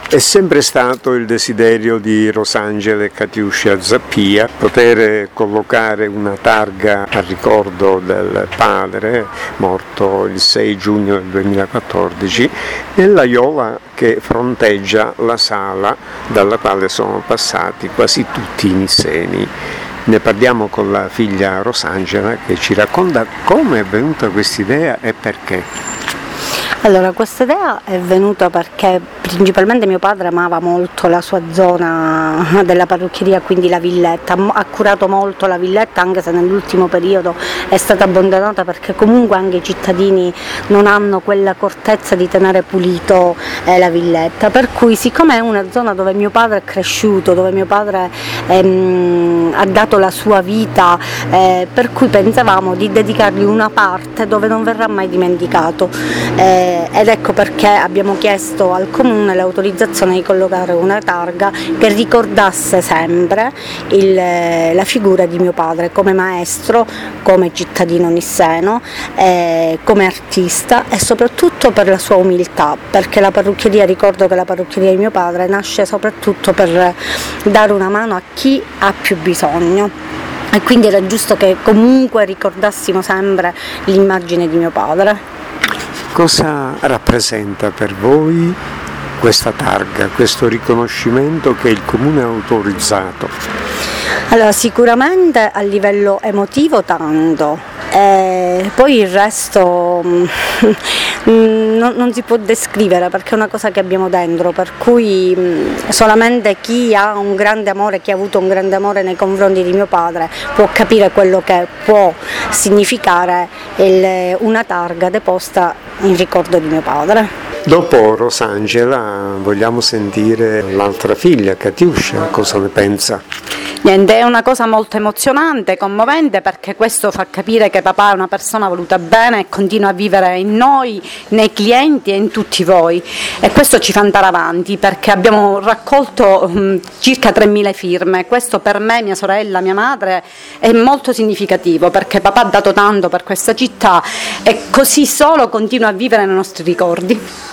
È sempre stato il desiderio di Rosangela e Katiuscia Zappia poter collocare una targa a ricordo del padre, morto il 6 giugno del 2014, nell'aiuola che fronteggia la sala dalla quale sono passati quasi tutti i nisseni. Ne parliamo con la figlia Rosangela, che ci racconta come è venuta questa idea e perché. Allora, questa idea è venuta perché principalmente mio padre amava molto la sua zona della parrucchieria, quindi la villetta, ha curato molto la villetta, anche se nell'ultimo periodo è stata abbandonata perché comunque anche i cittadini non hanno quell'accortezza di tenere pulito la villetta, per cui siccome è una zona dove mio padre è cresciuto, dove mio padre ha dato la sua vita, per cui pensavamo di dedicargli una parte dove non verrà mai dimenticato. Ed ecco perché abbiamo chiesto al comune l'autorizzazione di collocare una targa che ricordasse sempre la figura di mio padre come maestro, come cittadino nisseno, come artista e soprattutto per la sua umiltà, perché ricordo che la parrucchieria di mio padre nasce soprattutto per dare una mano a chi ha più bisogno. E quindi era giusto che comunque ricordassimo sempre l'immagine di mio padre. Cosa rappresenta per voi questa targa, questo riconoscimento che il Comune ha autorizzato? Allora, sicuramente a livello emotivo tanto, poi il resto non si può descrivere perché è una cosa che abbiamo dentro, per cui solamente chi ha un grande amore, chi ha avuto un grande amore nei confronti di mio padre può capire quello che può significare una targa deposta in ricordo di mio padre. Dopo Rosangela vogliamo sentire l'altra figlia, Katiuscia, cosa ne pensa? Niente, è una cosa molto emozionante, commovente, perché questo fa capire che papà è una persona voluta bene e continua a vivere in noi, nei clienti e in tutti voi, e questo ci fa andare avanti perché abbiamo raccolto circa 3.000 firme. Questo per me, mia sorella, mia madre è molto significativo perché papà ha dato tanto per questa città e così solo continua a vivere nei nostri ricordi.